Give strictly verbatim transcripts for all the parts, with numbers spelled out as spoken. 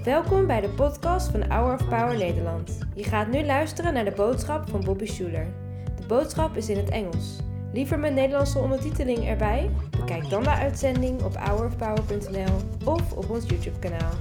Welkom bij de podcast van Hour of Power Nederland. Je gaat nu luisteren naar de boodschap van Bobby Schuler. De boodschap is in het Engels. Liever met Nederlandse ondertiteling erbij? Bekijk dan de uitzending op hour of power punt n l of op ons YouTube kanaal.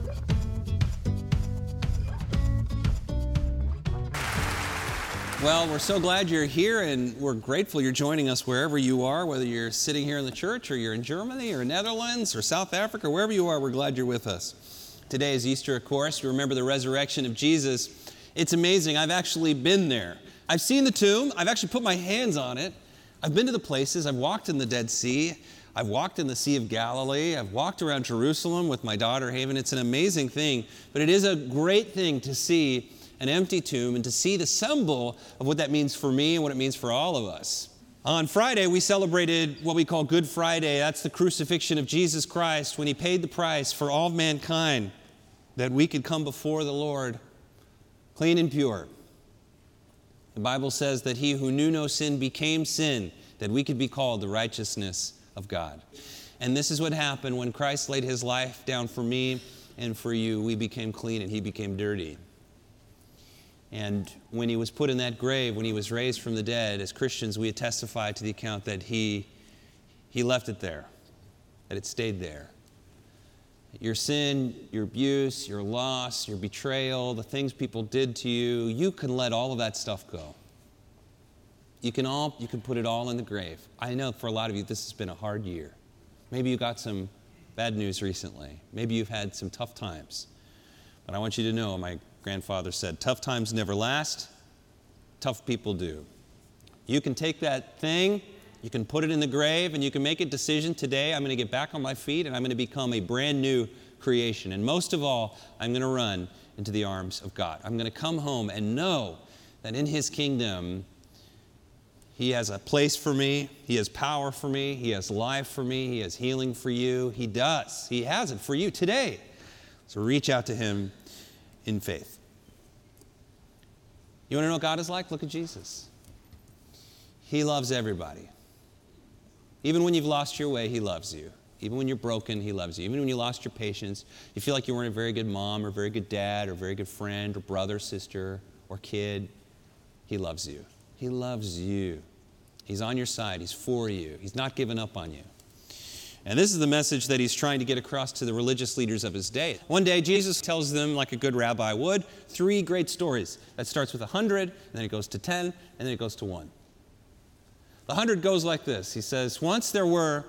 Well, we're so glad you're here, and we're grateful you're joining us wherever you are, whether you're sitting here in the church, or you're in Germany, or Netherlands, or South Africa, wherever you are, we're glad you're with us. Today is Easter, of course. We remember the resurrection of Jesus. It's amazing. I've actually been there. I've seen the tomb. I've actually put my hands on it. I've been to the places. I've walked in the Dead Sea. I've walked in the Sea of Galilee. I've walked around Jerusalem with my daughter, Haven. It's an amazing thing, but it is a great thing to see an empty tomb and to see the symbol of what that means for me and what it means for all of us. On Friday, we celebrated what we call Good Friday. That's the crucifixion of Jesus Christ when he paid the price for all mankind that we could come before the Lord clean and pure. The Bible says that he who knew no sin became sin, that we could be called the righteousness of God. And this is what happened when Christ laid his life down for me and for you. We became clean and he became dirty. And when he was put in that grave, when he was raised from the dead, as Christians, we testify to the account that he, he left it there, that it stayed there. Your sin, your abuse, your loss, your betrayal, the things people did to you, you can let all of that stuff go. You can all, you can put it all in the grave. I know for a lot of you, this has been a hard year. Maybe you got some bad news recently. Maybe you've had some tough times. But I want you to know, my grandfather said, tough times never last, tough people do. You can take that thing, you can put it in the grave, and you can make a decision today. I'm going to get back on my feet, and I'm going to become a brand new creation. And most of all, I'm going to run into the arms of God. I'm going to come home and know that in his kingdom, he has a place for me, he has power for me, he has life for me, he has healing for you. He does. He has it for you today. So reach out to him in faith. You want to know what God is like? Look at Jesus. He loves everybody. Even when you've lost your way, he loves you. Even when you're broken, he loves you. Even when you lost your patience, you feel like you weren't a very good mom or very good dad or very good friend or brother, sister, or kid, he loves you. He loves you. He's on your side. He's for you. He's not given up on you. And this is the message that he's trying to get across to the religious leaders of his day. One day, Jesus tells them, like a good rabbi would, three great stories. That starts with a hundred, and then it goes to ten, and then it goes to one. The hundred goes like this. He says, once there were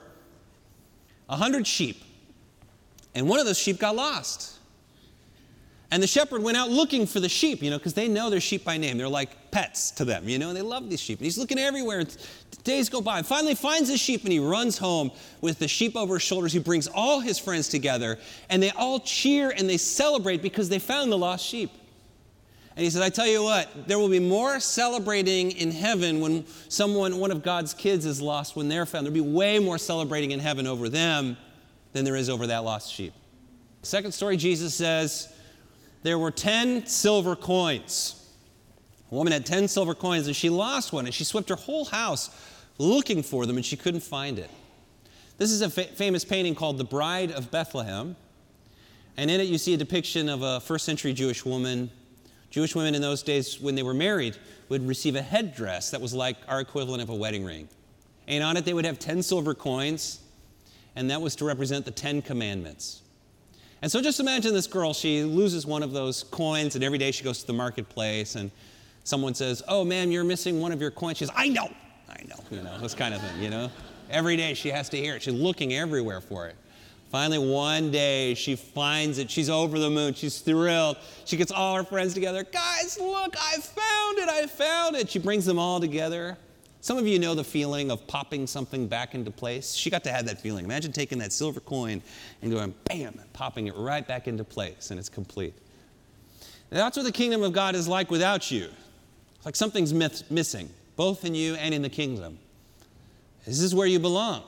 a hundred sheep, and one of those sheep got lost. And the shepherd went out looking for the sheep, you know, because they know their sheep by name. They're like pets to them, you know, and they love these sheep. And he's looking everywhere, and days go by. And finally finds the sheep, and he runs home with the sheep over his shoulders. He brings all his friends together, and they all cheer and they celebrate because they found the lost sheep. And he says, I tell you what, there will be more celebrating in heaven when someone, one of God's kids is lost when they're found. There'll be way more celebrating in heaven over them than there is over that lost sheep. Second story, Jesus says, there were ten silver coins. A woman had ten silver coins, and she lost one, and she swept her whole house looking for them, and she couldn't find it. This is a fa- famous painting called The Bride of Bethlehem, and in it you see a depiction of a first century Jewish woman. Jewish women in those days, when they were married, would receive a headdress that was like our equivalent of a wedding ring. And on it they would have ten silver coins, and that was to represent the Ten Commandments. And so just imagine this girl, she loses one of those coins, and every day she goes to the marketplace, and someone says, oh, ma'am, you're missing one of your coins. She says, I know, I know, you know, this kind of thing, you know. Every day she has to hear it. She's looking everywhere for it. Finally, one day, she finds it. She's over the moon. She's thrilled. She gets all her friends together. Guys, look, I found it, I found it. She brings them all together. Some of you know the feeling of popping something back into place. She got to have that feeling. Imagine taking that silver coin and going, bam, and popping it right back into place, and it's complete. And that's what the kingdom of God is like without you. It's like something's myth- missing, both in you and in the kingdom. This is where you belong.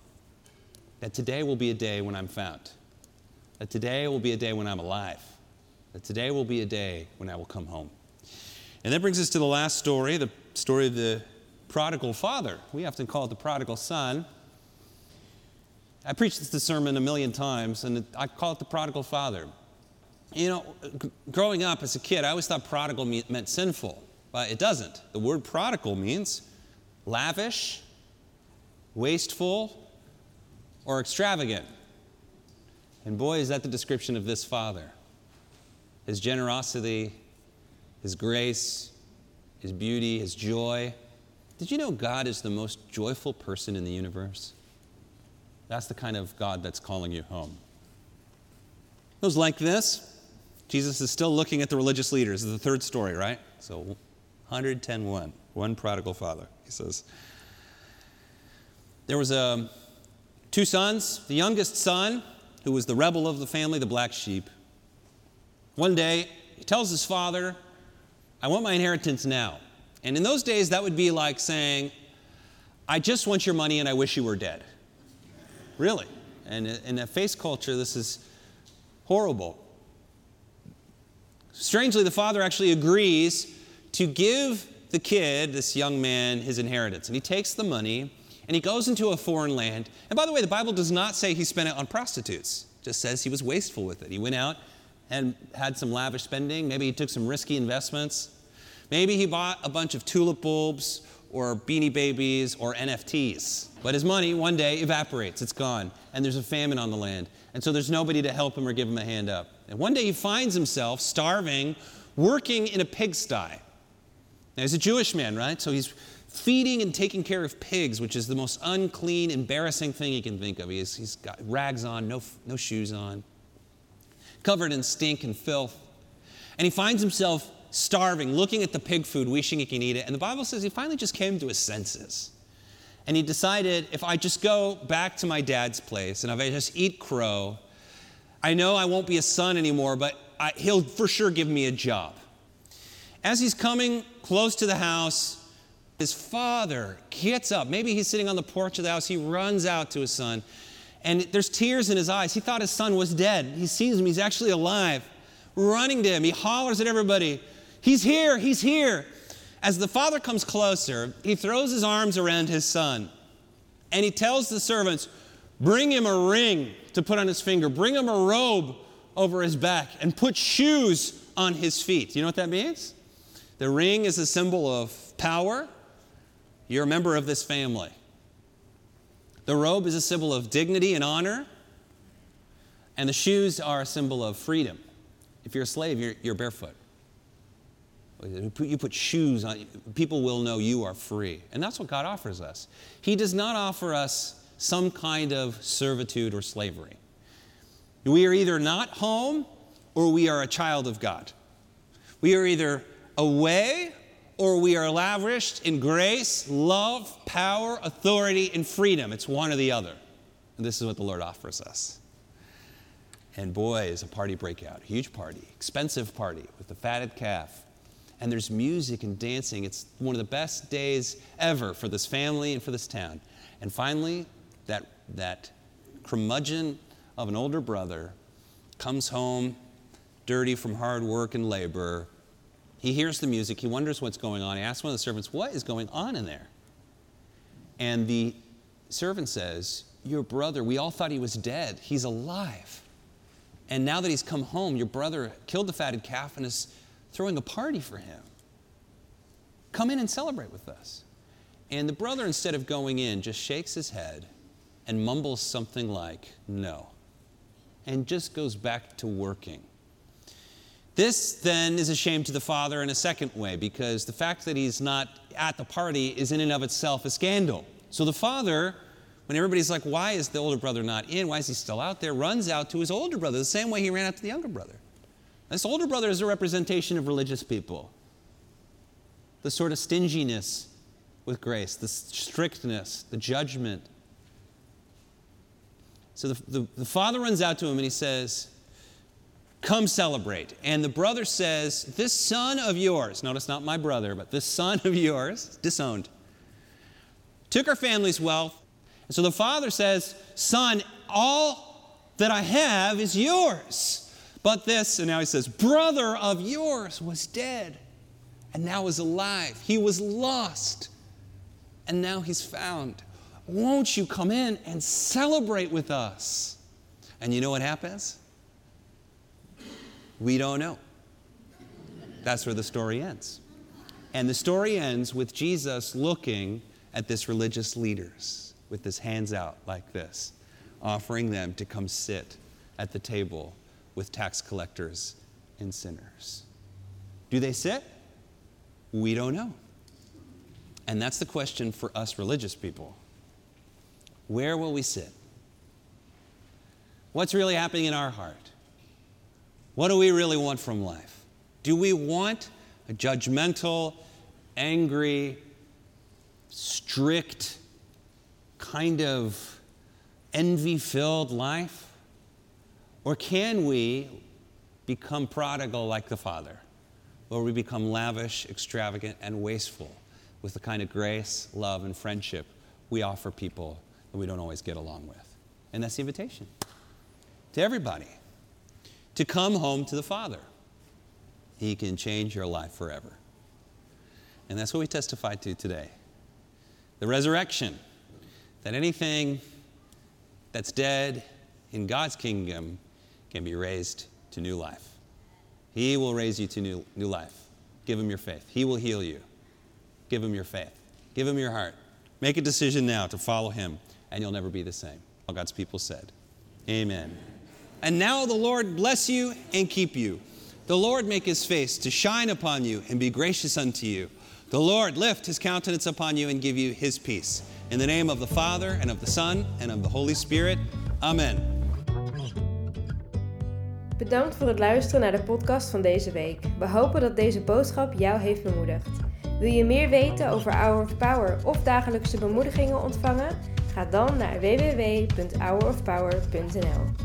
That today will be a day when I'm found. That today will be a day when I'm alive. That today will be a day when I will come home. And that brings us to the last story, the story of the prodigal father. We often call it the prodigal son. I preached this sermon a million times, and I call it the prodigal father. You know, g- growing up as a kid, I always thought prodigal me- meant sinful, but it doesn't. The word prodigal means lavish, wasteful, or extravagant. And boy, is that the description of this father. His generosity, his grace, his beauty, his joy. Did you know God is the most joyful person in the universe? That's the kind of God that's calling you home. It was like this. Jesus is still looking at the religious leaders. This is the third story, right? So one ten one, one prodigal father. He says, there was a, two sons. The youngest son, who was the rebel of the family, the black sheep. One day, he tells his father, I want my inheritance now. And in those days, that would be like saying, I just want your money and I wish you were dead. Really. And in a face culture, this is horrible. Strangely, the father actually agrees to give the kid, this young man, his inheritance. And he takes the money and he goes into a foreign land. And by the way, the Bible does not say he spent it on prostitutes. It just says he was wasteful with it. He went out and had some lavish spending. Maybe he took some risky investments. Maybe he bought a bunch of tulip bulbs or Beanie Babies or N F Ts. But his money one day evaporates. It's gone. And there's a famine on the land. And so there's nobody to help him or give him a hand up. And one day he finds himself starving, working in a pigsty. Now he's a Jewish man, right? So he's feeding and taking care of pigs, which is the most unclean, embarrassing thing he can think of. He's, he's got rags on, no, no shoes on, covered in stink and filth. And he finds himself starving, looking at the pig food, wishing he can eat it. And the Bible says he finally just came to his senses. And he decided, if I just go back to my dad's place and if I just eat crow, I know I won't be a son anymore, but I, he'll for sure give me a job. As he's coming close to the house, his father gets up. Maybe he's sitting on the porch of the house. He runs out to his son, and there's tears in his eyes. He thought his son was dead. He sees him. He's actually alive. Running to him, he hollers at everybody, he's here, he's here. As the father comes closer, he throws his arms around his son, and he tells the servants, bring him a ring to put on his finger, bring him a robe over his back, and put shoes on his feet. You know what that means? The ring is a symbol of power. You're a member of this family. The robe is a symbol of dignity and honor, and the shoes are a symbol of freedom. If you're a slave, you're, you're barefoot. You put shoes on, people will know you are free. And that's what God offers us. He does not offer us some kind of servitude or slavery. We are either not home or we are a child of God. We are either away or we are lavished in grace, love, power, authority, and freedom. It's one or the other. And this is what the Lord offers us. And boy, is a party breakout. Huge party, expensive party with the fatted calf. And there's music and dancing. It's one of the best days ever for this family and for this town. And finally, that, that curmudgeon of an older brother comes home dirty from hard work and labor. He hears the music. He wonders what's going on. He asks one of the servants, what is going on in there? And the servant says, your brother, we all thought he was dead. He's alive. And now that he's come home, your brother killed the fatted calf and is throwing a party for him. Come in and celebrate with us. And the brother, instead of going in, just shakes his head and mumbles something like, no, and just goes back to working. This then is a shame to the father in a second way, because the fact that he's not at the party is in and of itself a scandal. So the father, when everybody's like, why is the older brother not in? Why is he still out there? Runs out to his older brother, the same way he ran out to the younger brother. This older brother is a representation of religious people. The sort of stinginess with grace, the strictness, the judgment. So the, the, the father runs out to him and he says, come celebrate. And the brother says, this son of yours, notice not my brother, but this son of yours, disowned, took our family's wealth. And so the father says, son, all that I have is yours. But this, and now he says, brother of yours was dead and now is alive. He was lost and now he's found. Won't you come in and celebrate with us? And you know what happens? We don't know. That's where the story ends. And the story ends with Jesus looking at this religious leaders with his hands out like this, offering them to come sit at the table with tax collectors and sinners. Do they sit? We don't know. And that's the question for us religious people. Where will we sit? What's really happening in our heart? What do we really want from life? Do we want a judgmental, angry, strict, kind of envy-filled life? Or can we become prodigal like the Father, where we become lavish, extravagant, and wasteful with the kind of grace, love, and friendship we offer people that we don't always get along with? And that's the invitation to everybody, to come home to the Father. He can change your life forever. And that's what we testify to today. The resurrection, that anything that's dead in God's kingdom can be raised to new life. He will raise you to new, new life. Give him your faith. He will heal you. Give him your faith. Give him your heart. Make a decision now to follow him, and you'll never be the same. All God's people said, amen. And now the Lord bless you and keep you. The Lord make his face to shine upon you and be gracious unto you. The Lord lift his countenance upon you and give you his peace. In the name of the Father, and of the Son, and of the Holy Spirit. Amen. Bedankt voor het luisteren naar de podcast van deze week. We hopen dat deze boodschap jou heeft bemoedigd. Wil je meer weten over Hour of Power of dagelijkse bemoedigingen ontvangen? Ga dan naar w w w punt hour of power punt n l.